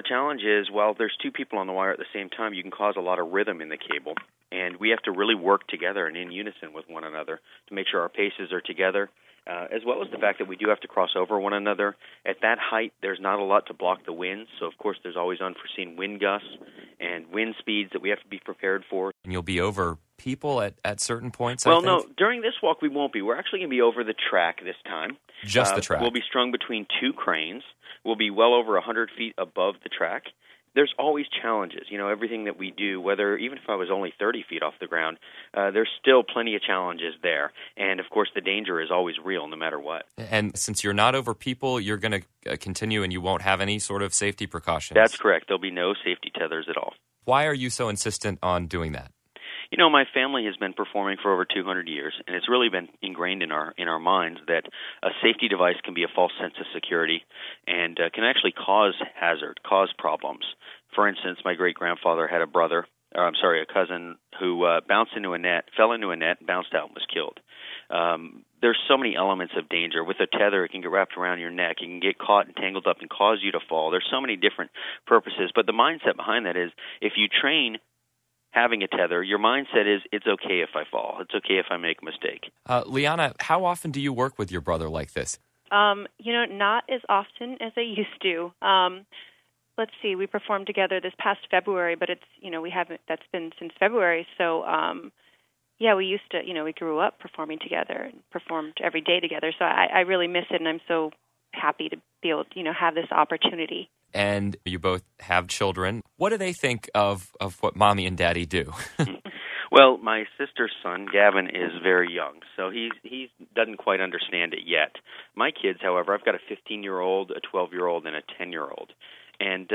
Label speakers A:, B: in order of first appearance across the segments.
A: challenge is, while there's two people on the wire at the same time, you can cause a lot of rhythm in the cable, and we have to really work together and in unison with one another to make sure our paces are together, as well as the fact that we do have to cross over one another. At that height, there's not a lot to block the wind, so of course there's always unforeseen wind gusts and wind speeds that we have to be prepared for.
B: And you'll be over people at certain points,
A: Well,
B: I think?
A: no, during this walk we won't be. We're actually going to be over the track this time.
B: Just the track?
A: We'll be strung between two cranes. We'll be well over 100 feet above the track. There's always challenges. Everything that we do, even if I was only 30 feet off the ground, there's still plenty of challenges there. And, of course, the danger is always real no matter what.
B: And since you're not over people, you're going to continue and you won't have any sort of safety precautions?
A: That's correct. There'll be no safety tethers at all.
B: Why are you so insistent on doing that?
A: My family has been performing for over 200 years, and it's really been ingrained in our minds that a safety device can be a false sense of security and can actually cause hazard, cause problems. For instance, my great-grandfather had a cousin who fell into a net, bounced out, and was killed. There's so many elements of danger. With a tether, it can get wrapped around your neck. You can get caught and tangled up and cause you to fall. There's so many different purposes, but the mindset behind that is if you train having a tether, your mindset is it's okay if I fall. It's okay if I make a mistake.
B: Liana, how often do you work with your brother like this?
C: Not as often as I used to. Let's see, we performed together this past February, but that's been since February. So, we used to, we grew up performing together and performed every day together. So I really miss it, and I'm so happy to be able to, have this opportunity.
B: And you both have children. What do they think of what Mommy and Daddy do?
A: Well, my sister's son, Gavin, is very young, so he doesn't quite understand it yet. My kids, however, I've got a 15-year-old, a 12-year-old, and a 10-year-old. And,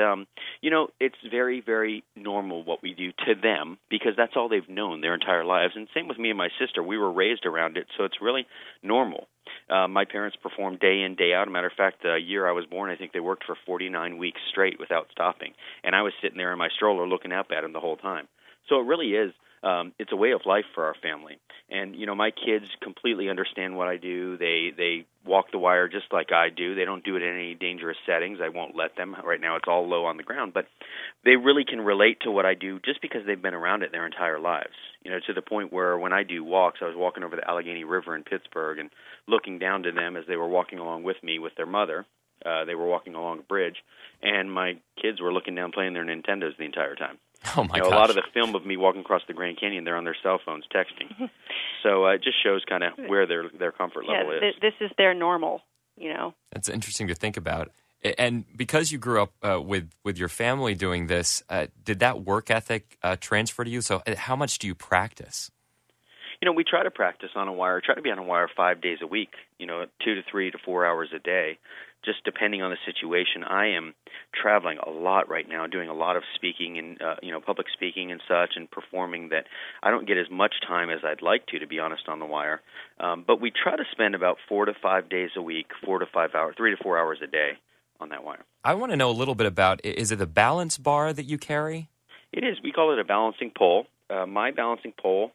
A: it's very, very normal what we do to them because that's all they've known their entire lives. And same with me and my sister. We were raised around it, so it's really normal. My parents performed day in, day out. As a matter of fact, the year I was born, I think they worked for 49 weeks straight without stopping. And I was sitting there in my stroller looking up at them the whole time. So it really is. It's a way of life for our family. And, my kids completely understand what I do. They walk the wire just like I do. They don't do it in any dangerous settings. I won't let them. Right now it's all low on the ground. But they really can relate to what I do just because they've been around it their entire lives. To the point where when I do walks, I was walking over the Allegheny River in Pittsburgh and looking down to them as they were walking along with me with their mother. They were walking along a bridge, and my kids were looking down playing their Nintendos the entire time.
B: Oh, my gosh.
A: A lot of the film of me walking across the Grand Canyon, they're on their cell phones texting. So it just shows kind of where their comfort level is.
C: This is their normal,
B: That's interesting to think about. And because you grew up with your family doing this, did that work ethic transfer to you? So how much do you practice?
A: We try to practice on a wire, try to be on a wire 5 days a week, 2 to 3 to 4 hours a day, just depending on the situation. I am traveling a lot right now, doing a lot of speaking and, public speaking and such and performing that I don't get as much time as I'd like to be honest, on the wire. But we try to spend about 4 to 5 days a week, 4 to 5 hours, 3 to 4 hours a day on that wire.
B: I want to know a little bit about, is it a balance bar that you carry?
A: It is. We call it a balancing pole. My balancing pole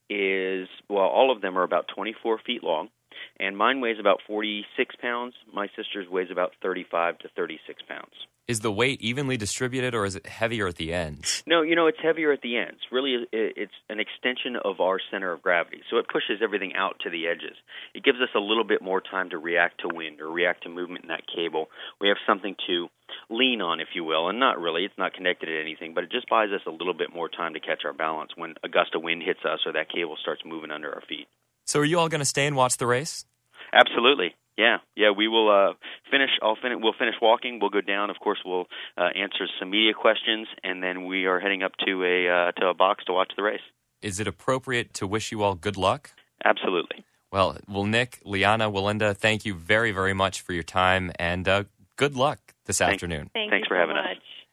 A: all of them are about 24 feet long, and mine weighs about 46 pounds. My sister's weighs about 35 to 36 pounds.
B: Is the weight evenly distributed, or is it heavier at the ends?
A: No, it's heavier at the ends. Really, it's an extension of our center of gravity, so it pushes everything out to the edges. It gives us a little bit more time to react to wind or react to movement in that cable. We have something to lean on, if you will, and not really. It's not connected to anything, but it just buys us a little bit more time to catch our balance when a gust of wind hits us or that cable starts moving under our feet.
B: So are you all going to stay and watch the race?
A: Absolutely. Yeah. We will finish. We'll finish walking. We'll go down. Of course, we'll answer some media questions, and then we are heading up to a box to watch the race.
B: Is it appropriate to wish you all good luck?
A: Absolutely.
B: Well, Nick, Liana, Walinda, thank you very, very much for your time, and good luck this afternoon.
C: Thanks for having us.